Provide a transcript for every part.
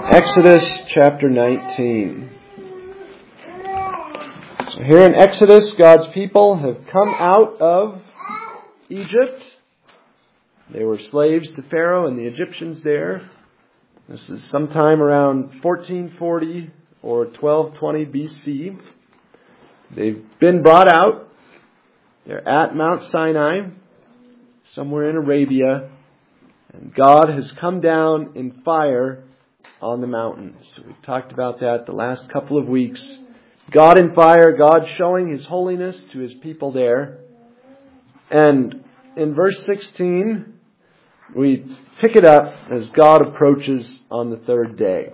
Exodus chapter 19. So here in Exodus, God's people have come out of Egypt. They were slaves to Pharaoh and the Egyptians there. This is sometime around 1440 or 1220 BC. They've been brought out. They're at Mount Sinai, somewhere in Arabia. And God has come down in fire on the mountains. So we've talked about that the last couple of weeks. God in fire, God showing His holiness to His people there. And in verse 16, we pick it up as God approaches on the third day.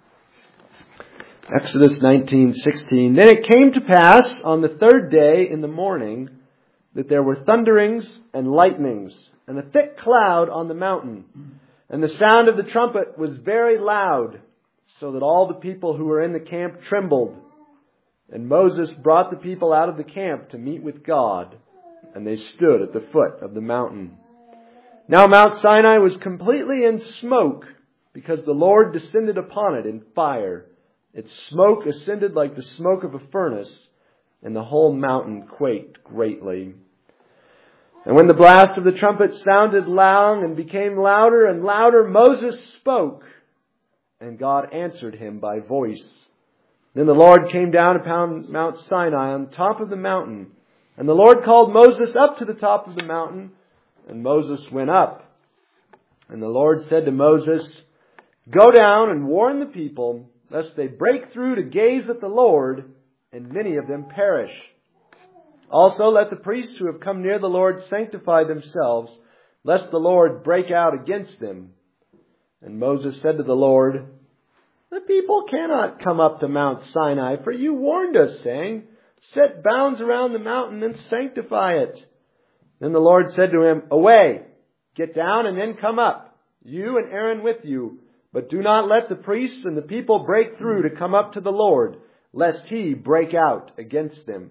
Exodus 19:16. Then it came to pass on the third day in the morning that there were thunderings and lightnings and a thick cloud on the mountain. And the sound of the trumpet was very loud, so that all the people who were in the camp trembled. And Moses brought the people out of the camp to meet with God, and they stood at the foot of the mountain. Now Mount Sinai was completely in smoke, because the Lord descended upon it in fire. Its smoke ascended like the smoke of a furnace, and the whole mountain quaked greatly. And when the blast of the trumpet sounded loud and became louder and louder, Moses spoke, and God answered him by voice. Then the Lord came down upon Mount Sinai on top of the mountain. And the Lord called Moses up to the top of the mountain, and Moses went up. And the Lord said to Moses, "Go down and warn the people, lest they break through to gaze at the Lord, and many of them perish. Also let the priests who have come near the Lord sanctify themselves, lest the Lord break out against them." And Moses said to the Lord, "The people cannot come up to Mount Sinai, for you warned us, saying, 'Set bounds around the mountain and sanctify it.'" Then the Lord said to him, "Away, get down and then come up, you and Aaron with you. But do not let the priests and the people break through to come up to the Lord, lest He break out against them."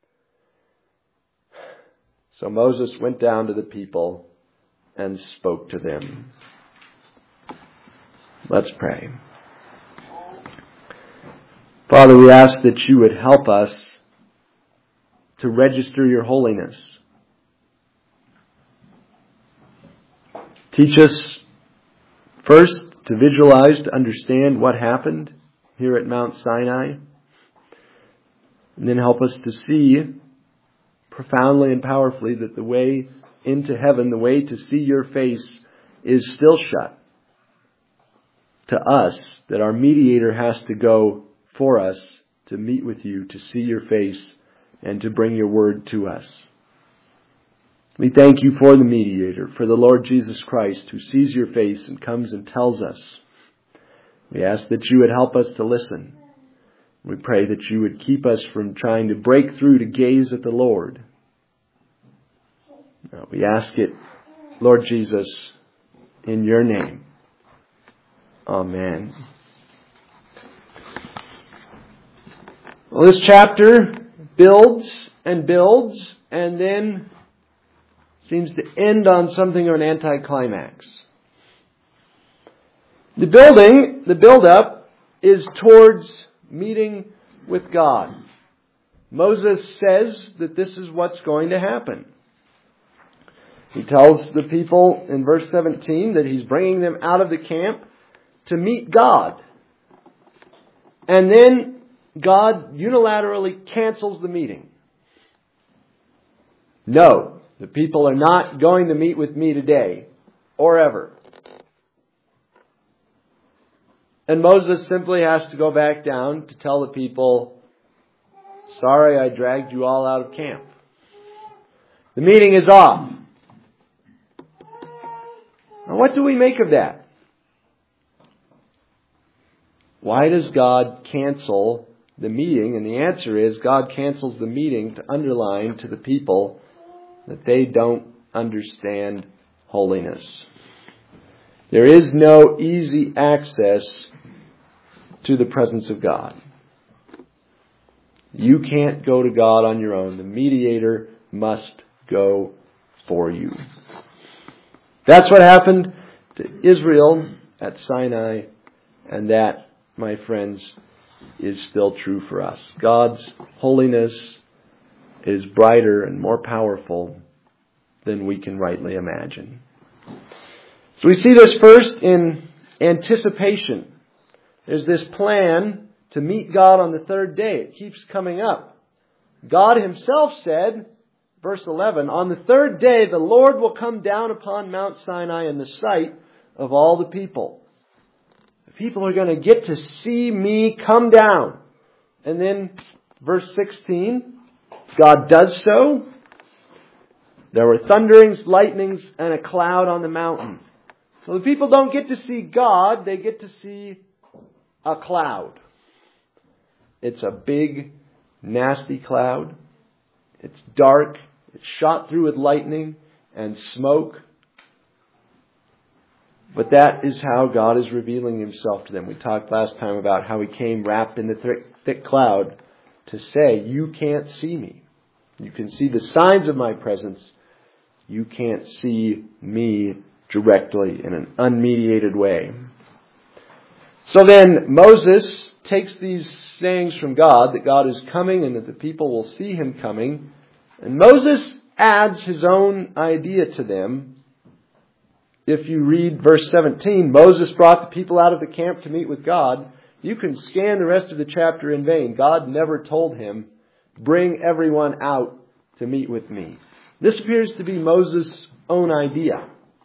So Moses went down to the people and spoke to them. Let's pray. Father, we ask that you would help us to register your holiness. Teach us first to visualize, to understand what happened here at Mount Sinai. And then help us to see profoundly and powerfully that the way into heaven, the way to see your face, is still shut to us, that our mediator has to go for us to meet with you, to see your face, and to bring your word to us. We thank you for the mediator, for the Lord Jesus Christ, who sees your face and comes and tells us. We ask that you would help us to listen. We pray that you would keep us from trying to break through to gaze at the Lord. Now, we ask it, Lord Jesus, in your name. Amen. Well, this chapter builds and builds and then seems to end on something of an anticlimax. The build-up is towards meeting with God. Moses says that this is what's going to happen. He tells the people in verse 17 that he's bringing them out of the camp to meet God. And then God unilaterally cancels the meeting. No, the people are not going to meet with me today or ever. And Moses simply has to go back down to tell the people, "Sorry, I dragged you all out of camp. The meeting is off." Now, what do we make of that? Why does God cancel the meeting? And the answer is God cancels the meeting to underline to the people that they don't understand holiness. There is no easy access to the presence of God. You can't go to God on your own. The mediator must go for you. That's what happened to Israel at Sinai And that, my friends, is still true for us. God's holiness is brighter and more powerful than we can rightly imagine. So we see this first in anticipation. There's this plan to meet God on the third day. It keeps coming up. God himself said, verse 11, on the third day the Lord will come down upon Mount Sinai in the sight of all the people. The people are going to get to see me come down. And then verse 16, God does so. There were thunderings, lightnings, and a cloud on the mountain. So the people don't get to see God, they get to see a cloud. It's a big, nasty cloud. It's dark. It's shot through with lightning and smoke. But that is how God is revealing himself to them. We talked last time about how he came wrapped in the thick cloud to say, you can't see me. You can see the signs of my presence. You can't see me directly in an unmediated way. So then Moses takes these sayings from God, that God is coming and that the people will see him coming. And Moses adds his own idea to them. If you read verse 17, Moses brought the people out of the camp to meet with God. You can scan the rest of the chapter in vain. God never told him, bring everyone out to meet with me. This appears to be Moses' own idea.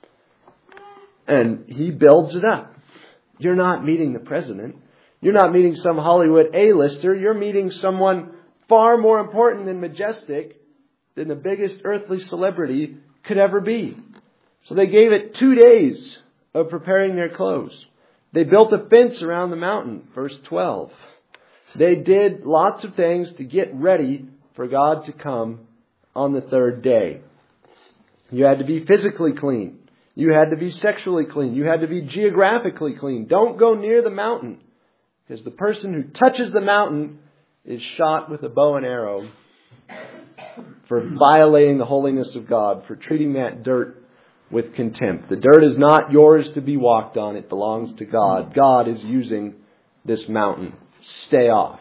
And he builds it up. You're not meeting the president. You're not meeting some Hollywood A-lister. You're meeting someone far more important and majestic than the biggest earthly celebrity could ever be. So they gave it 2 days of preparing their clothes. They built a fence around the mountain, verse 12. They did lots of things to get ready for God to come on the third day. You had to be physically clean. You had to be sexually clean. You had to be geographically clean. Don't go near the mountain, because the person who touches the mountain is shot with a bow and arrow for violating the holiness of God, for treating that dirt with contempt. The dirt is not yours to be walked on. It belongs to God. God is using this mountain. Stay off.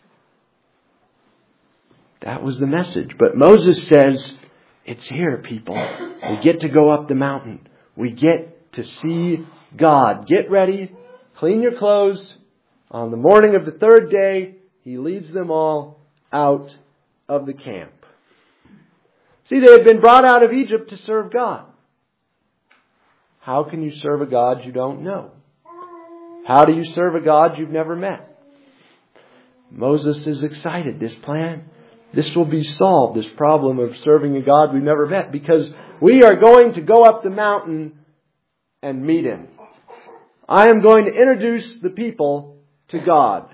That was the message. But Moses says, it's here, people. We get to go up the mountain. We get to see God. Get ready. Clean your clothes. On the morning of the third day, he leads them all out of the camp. See, they had been brought out of Egypt to serve God. How can you serve a God you don't know? How do you serve a God you've never met? Moses is excited. This will be solved, this problem of serving a God we've never met, because we are going to go up the mountain and meet him. I am going to introduce the people to God.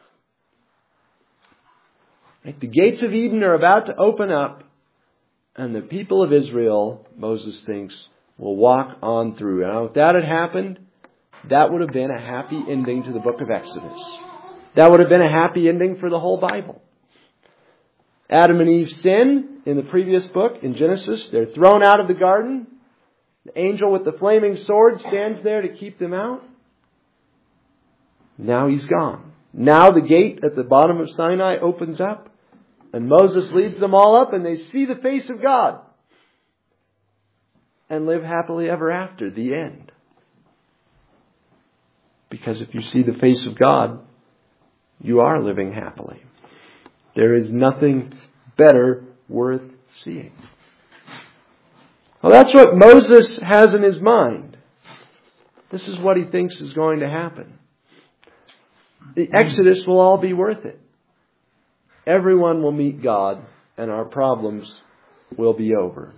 Right? The gates of Eden are about to open up, and the people of Israel, Moses thinks, will walk on through. Now, if that had happened, that would have been a happy ending to the book of Exodus. That would have been a happy ending for the whole Bible. Adam and Eve sin in the previous book, in Genesis. They're thrown out of the garden. The angel with the flaming sword stands there to keep them out. Now he's gone. Now the gate at the bottom of Sinai opens up, and Moses leads them all up, and they see the face of God and live happily ever after. The end. Because if you see the face of God, you are living happily. There is nothing better worth seeing. Well, that's what Moses has in his mind. This is what he thinks is going to happen. The Exodus will all be worth it. Everyone will meet God, and our problems will be over.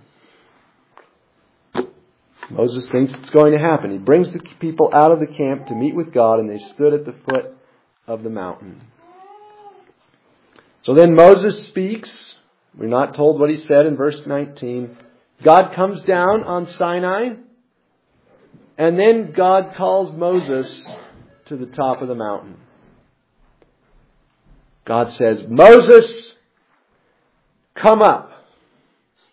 Moses thinks it's going to happen. He brings the people out of the camp to meet with God, and they stood at the foot of the mountain. So then Moses speaks. We're not told what he said in verse 19. God comes down on Sinai, and then God calls Moses to the top of the mountain. God says, Moses, come up.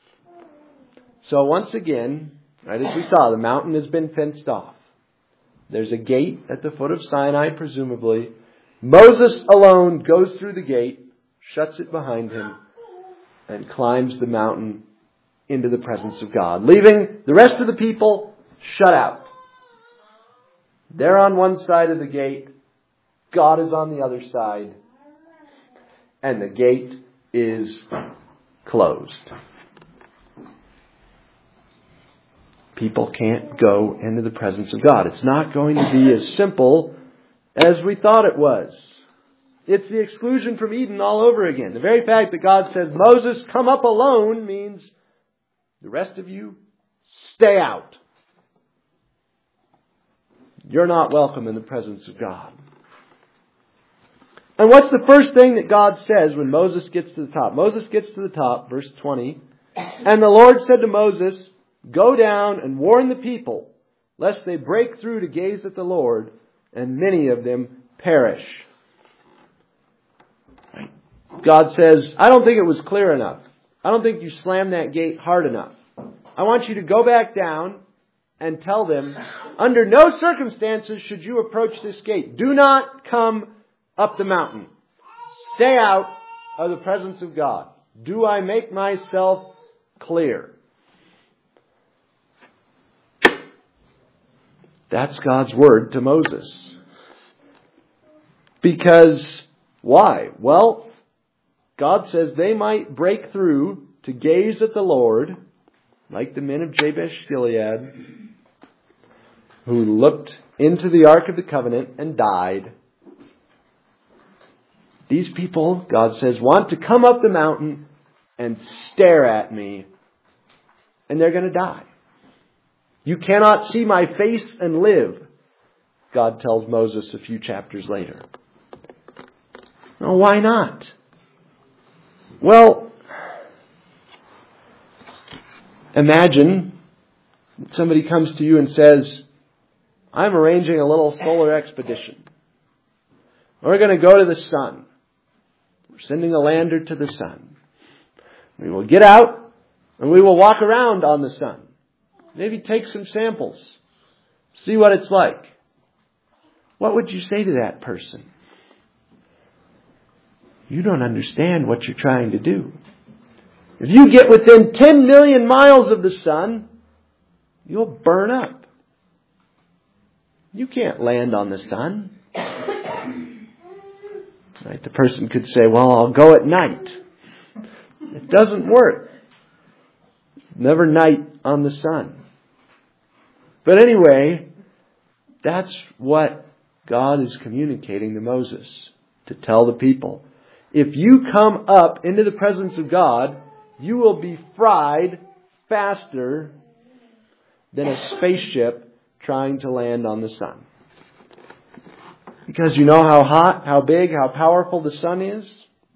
So once again, right as we saw, the mountain has been fenced off. There's a gate at the foot of Sinai, presumably. Moses alone goes through the gate, shuts it behind him, and climbs the mountain into the presence of God, leaving the rest of the people shut out. They're on one side of the gate. God is on the other side. And the gate is closed. People can't go into the presence of God. It's not going to be as simple as we thought it was. It's the exclusion from Eden all over again. The very fact that God says, Moses, come up alone, means the rest of you, stay out. You're not welcome in the presence of God. And what's the first thing that God says when Moses gets to the top? Moses gets to the top, verse 20. And the Lord said to Moses, go down and warn the people, lest they break through to gaze at the Lord, and many of them perish. God says, I don't think it was clear enough. I don't think you slammed that gate hard enough. I want you to go back down and tell them, under no circumstances should you approach this gate. Do not come up the mountain. Stay out of the presence of God. Do I make myself clear? That's God's word to Moses. Because why? Well, God says they might break through to gaze at the Lord, like the men of Jabesh Gilead, who looked into the Ark of the Covenant and died. These people, God says, want to come up the mountain and stare at me, and they're going to die. You cannot see my face and live, God tells Moses a few chapters later. Well, why not? Well, imagine somebody comes to you and says, I'm arranging a little solar expedition. We're going to go to the sun. We're sending a lander to the sun. We will get out and we will walk around on the sun. Maybe take some samples. See what it's like. What would you say to that person? You don't understand what you're trying to do. If you get within 10 million miles of the sun, you'll burn up. You can't land on the sun. Right? The person could say, well, I'll go at night. It doesn't work. Never night on the sun. But anyway, that's what God is communicating to Moses to tell the people. If you come up into the presence of God, you will be fried faster than a spaceship trying to land on the sun. Because you know how hot, how big, how powerful the sun is?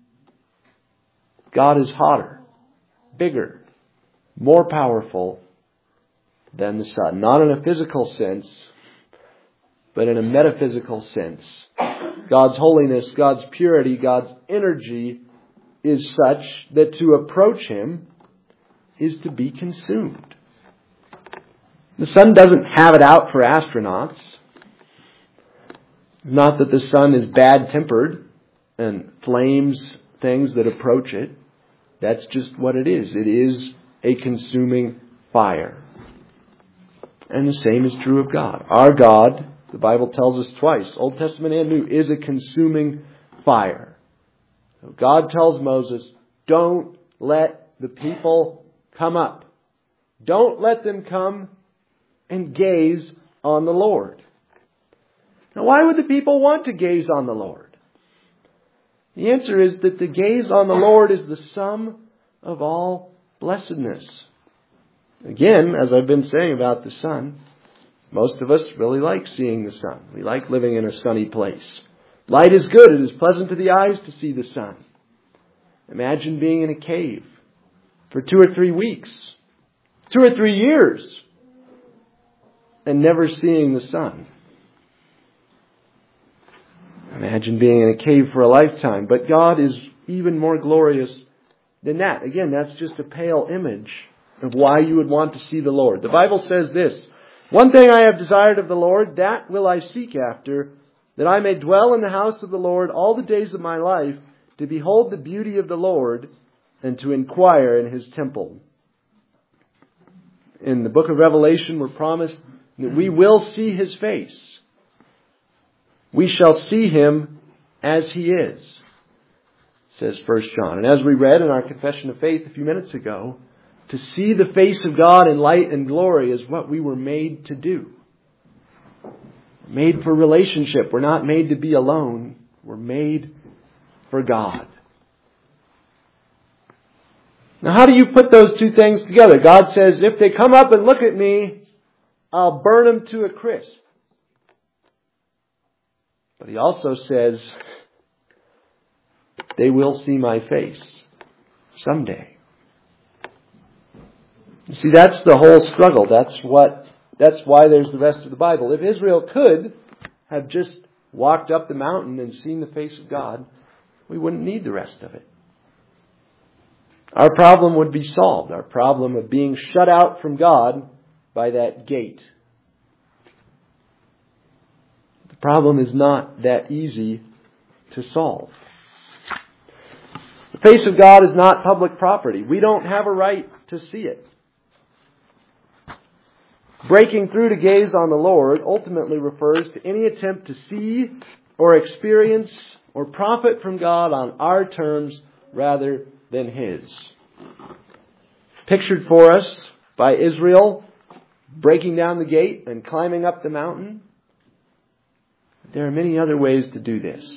God is hotter, bigger, more powerful than the sun. Not in a physical sense, but in a metaphysical sense. God's holiness, God's purity, God's energy is such that to approach Him is to be consumed. The sun doesn't have it out for astronauts. Not that the sun is bad-tempered and flames things that approach it. That's just what it is. It is a consuming fire. And the same is true of God. Our God, the Bible tells us twice, Old Testament and New, is a consuming fire. So God tells Moses, don't let the people come up. Don't let them come and gaze on the Lord. Now, why would the people want to gaze on the Lord? The answer is that the gaze on the Lord is the sum of all blessedness. Again, as I've been saying about the sun, most of us really like seeing the sun. We like living in a sunny place. Light is good. It is pleasant to the eyes to see the sun. Imagine being in a cave for 2 or 3 weeks, 2 or 3 years, and never seeing the sun. Imagine being in a cave for a lifetime. But God is even more glorious than that. Again, that's just a pale image of why you would want to see the Lord. The Bible says this One thing I have desired of the Lord, that will I seek after, that I may dwell in the house of the Lord all the days of my life, to behold the beauty of the Lord, and to inquire in His temple. In the book of Revelation, we're promised that we will see His face. We shall see Him as He is, says 1 John. And as we read in our confession of faith a few minutes ago, to see the face of God in light and glory is what we were made to do. Made for relationship. We're not made to be alone. We're made for God. Now, how do you put those two things together? God says, if they come up and look at me, I'll burn them to a crisp. But He also says, they will see my face someday. You see, that's the whole struggle. That's why there's the rest of the Bible. If Israel could have just walked up the mountain and seen the face of God, we wouldn't need the rest of it. Our problem would be solved. Our problem of being shut out from God by that gate. The problem is not that easy to solve. The face of God is not public property. We don't have a right to see it. Breaking through to gaze on the Lord ultimately refers to any attempt to see or experience or profit from God on our terms rather than His. Pictured for us by Israel breaking down the gate and climbing up the mountain. There are many other ways to do this.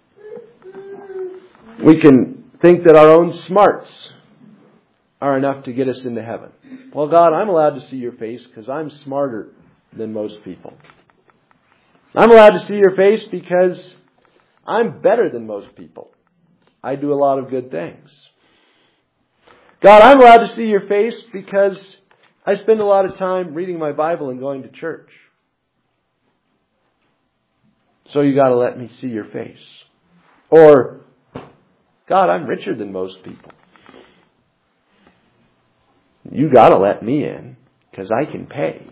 We can think that our own smarts are enough to get us into heaven. Well, God, I'm allowed to see your face because I'm smarter than most people. I'm allowed to see your face because I'm better than most people. I do a lot of good things. God, I'm allowed to see your face because I spend a lot of time reading my Bible and going to church. So you got to let me see your face. Or, God, I'm richer than most people. You got to let me in because I can pay.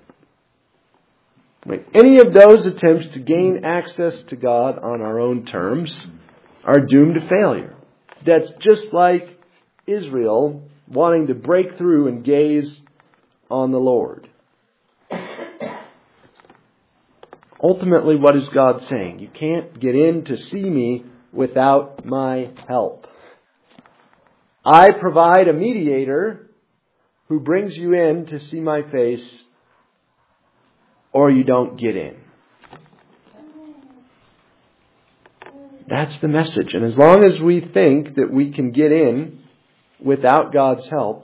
Any of those attempts to gain access to God on our own terms are doomed to failure. That's just like Israel wanting to break through and gaze on the Lord. Ultimately, what is God saying? You can't get in to see me without my help. I provide a mediator who brings you in to see my face, or you don't get in. That's the message. And as long as we think that we can get in without God's help,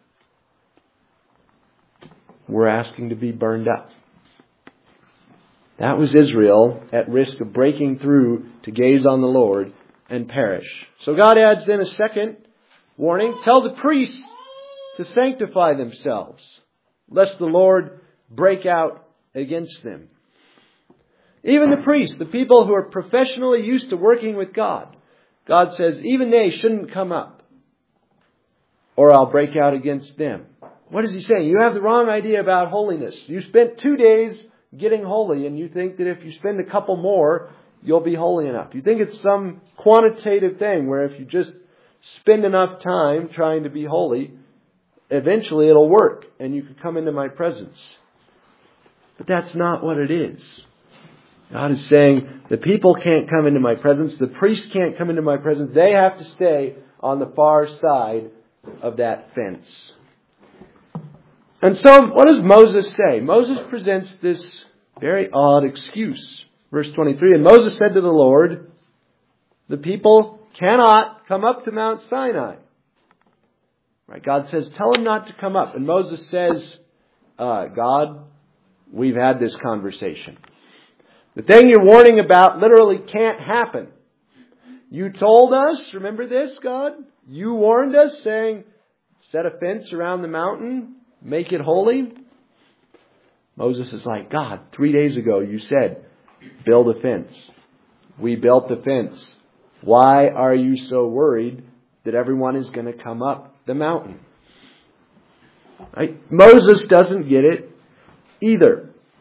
we're asking to be burned up. That was Israel at risk of breaking through to gaze on the Lord and perish. So God adds then a second warning. Tell the priests to sanctify themselves, lest the Lord break out against them. Even the priests, the people who are professionally used to working with God, God says even they shouldn't come up, or I'll break out against them. What is He saying? You have the wrong idea about holiness. You spent 2 days getting holy, and you think that if you spend a couple more, you'll be holy enough. You think it's some quantitative thing where if you just spend enough time trying to be holy, eventually it'll work and you can come into my presence. But that's not what it is. God is saying the people can't come into my presence. The priests can't come into my presence. They have to stay on the far side of that fence. And so what does Moses say? Moses presents this very odd excuse. Verse 23, and Moses said to the Lord, the people cannot come up to Mount Sinai. Right? God says, tell them not to come up. And Moses says, God, we've had this conversation. The thing you're warning about literally can't happen. You told us, remember this, God? You warned us saying, set a fence around the mountain, make it holy. Moses is like, God, 3 days ago you said, build a fence. We built the fence. Why are you so worried that everyone is going to come up the mountain? Right? Moses doesn't get it either.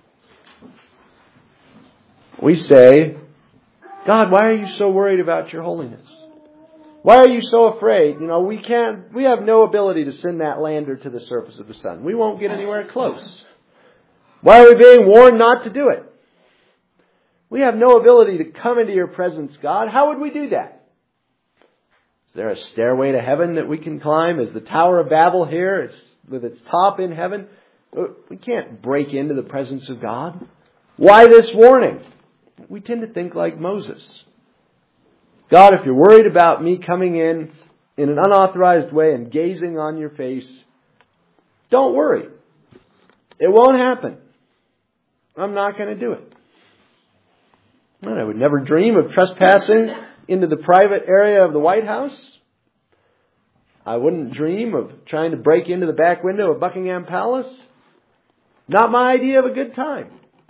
We say, God, why are you so worried about your holiness? Why are you so afraid? We have no ability to send that lander to the surface of the sun. We won't get anywhere close. Why are we being warned not to do it? We have no ability to come into your presence, God. How would we do that? Is there a stairway to heaven that we can climb? Is the Tower of Babel here? It's with its top in heaven? We can't break into the presence of God. Why this warning? We tend to think like Moses. God, if you're worried about me coming in an unauthorized way and gazing on your face, don't worry. It won't happen. I'm not going to do it. And I would never dream of trespassing into the private area of the White House. I wouldn't dream of trying to break into the back window of Buckingham Palace. Not my idea of a good time.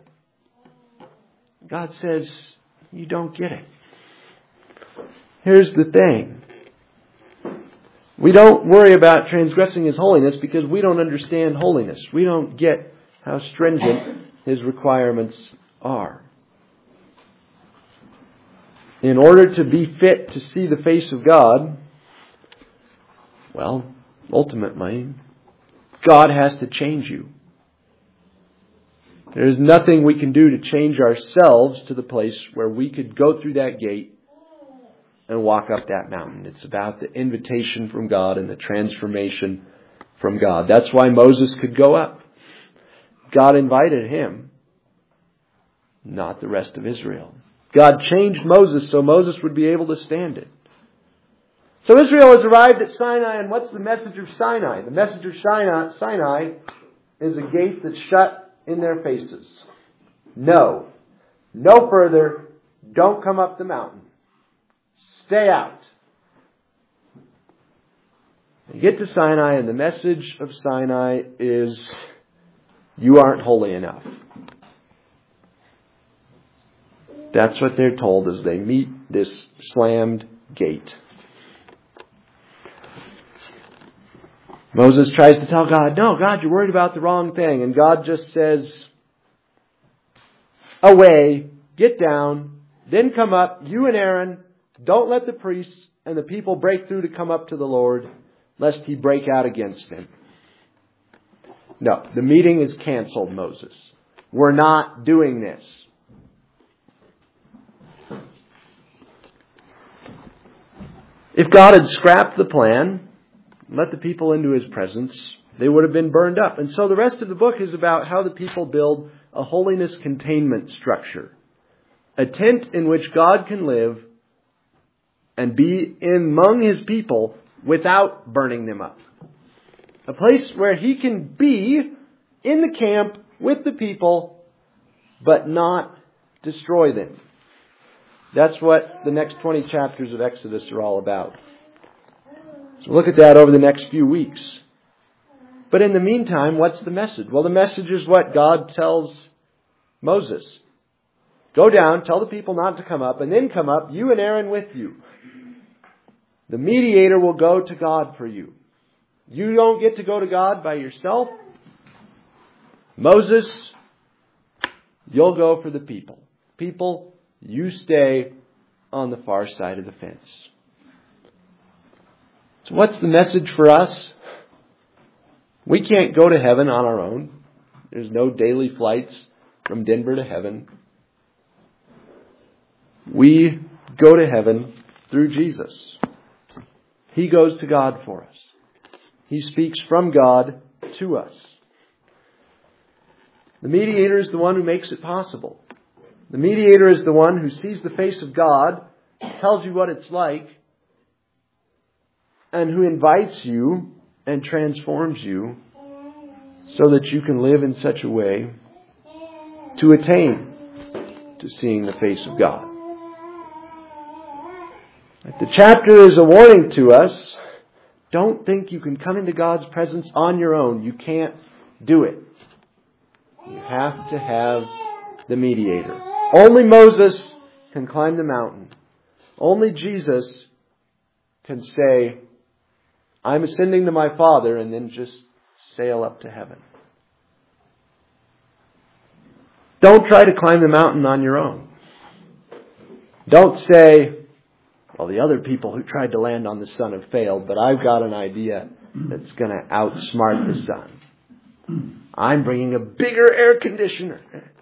God says, you don't get it. Here's the thing. We don't worry about transgressing His holiness because we don't understand holiness. We don't get how stringent His requirements are. In order to be fit to see the face of God, well, ultimately, God has to change you. There's nothing we can do to change ourselves to the place where we could go through that gate and walk up that mountain. It's about the invitation from God and the transformation from God. That's why Moses could go up. God invited him, not the rest of Israel. God changed Moses so Moses would be able to stand it. So Israel has arrived at Sinai, and what's the message of Sinai? The message of Sinai is a gate that's shut in their faces. No further, don't come up the mountain. Stay out. You get to Sinai, and the message of Sinai is, you aren't holy enough. That's what they're told as they meet this slammed gate. Moses tries to tell God, no, God, you're worried about the wrong thing. And God just says, away, get down, then come up, you and Aaron. Don't let the priests and the people break through to come up to the Lord, lest He break out against them. No, the meeting is canceled, Moses. We're not doing this. If God had scrapped the plan, let the people into His presence, they would have been burned up. And so the rest of the book is about how the people build a holiness containment structure. A tent in which God can live and be among His people without burning them up. A place where He can be in the camp with the people, but not destroy them. That's what the next 20 chapters of Exodus are all about. So look at that over the next few weeks. But in the meantime, what's the message? Well, the message is what God tells Moses. Go down, tell the people not to come up, and then come up, you and Aaron with you. The mediator will go to God for you. You don't get to go to God by yourself. Moses, you'll go for the people. People, you stay on the far side of the fence. So what's the message for us? We can't go to heaven on our own. There's no daily flights from Denver to heaven. We go to heaven through Jesus. He goes to God for us. He speaks from God to us. The mediator is the one who makes it possible. The mediator is the one who sees the face of God, tells you what it's like, and who invites you and transforms you so that you can live in such a way to attain to seeing the face of God. The chapter is a warning to us. Don't think you can come into God's presence on your own. You can't do it. You have to have the mediator. Only Moses can climb the mountain. Only Jesus can say, I'm ascending to my Father, and then just sail up to heaven. Don't try to climb the mountain on your own. Don't say, well, the other people who tried to land on the sun have failed, but I've got an idea that's going to outsmart the sun. I'm bringing a bigger air conditioner.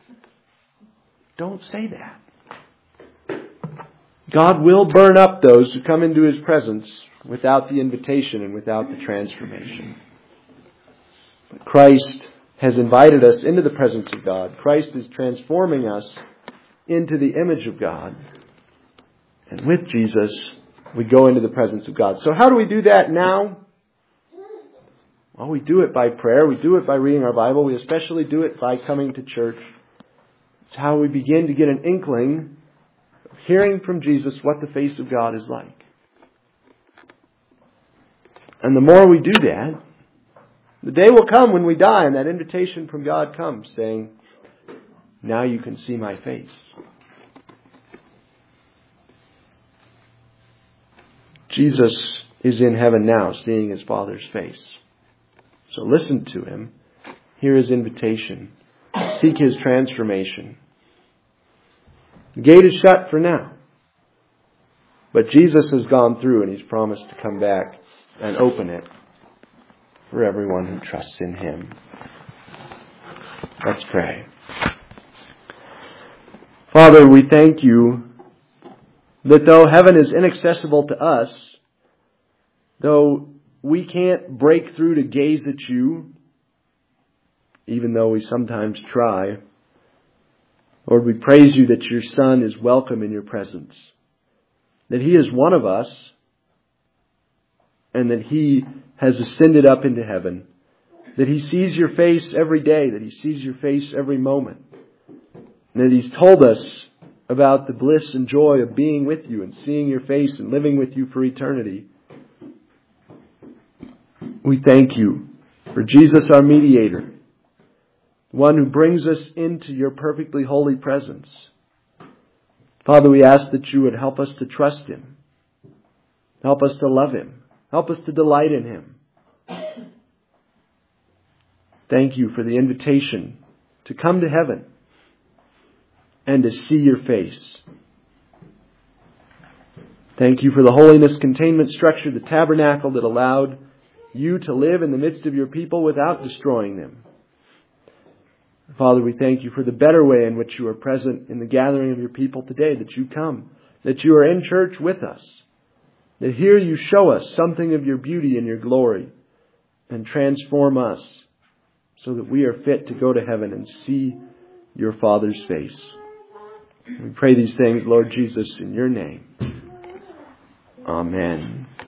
Don't say that. God will burn up those who come into His presence without the invitation and without the transformation. But Christ has invited us into the presence of God. Christ is transforming us into the image of God. And with Jesus, we go into the presence of God. So how do we do that now? Well, we do it by prayer. We do it by reading our Bible. We especially do it by coming to church. It's how we begin to get an inkling of hearing from Jesus what the face of God is like. And the more we do that, the day will come when we die and that invitation from God comes saying, now you can see my face. Jesus is in heaven now, seeing His Father's face. So listen to Him. Hear His invitation. Seek His transformation. The gate is shut for now. But Jesus has gone through and He's promised to come back and open it for everyone who trusts in Him. Let's pray. Father, we thank You that though heaven is inaccessible to us, though we can't break through to gaze at You, even though we sometimes try, Lord, we praise You that Your Son is welcome in Your presence, that He is one of us, and that He has ascended up into heaven, that He sees Your face every day, that He sees Your face every moment, and that He's told us about the bliss and joy of being with You and seeing Your face and living with You for eternity. We thank You for Jesus, our mediator, the one who brings us into Your perfectly holy presence. Father, we ask that You would help us to trust Him. Help us to love Him. Help us to delight in Him. Thank You for the invitation to come to heaven and to see Your face. Thank You for the holiness containment structure, the tabernacle that allowed You to live in the midst of Your people without destroying them. Father, we thank You for the better way in which You are present in the gathering of Your people today, that You come, that You are in church with us, that here You show us something of Your beauty and Your glory and transform us so that we are fit to go to heaven and see Your Father's face. We pray these things, Lord Jesus, in Your name. Amen.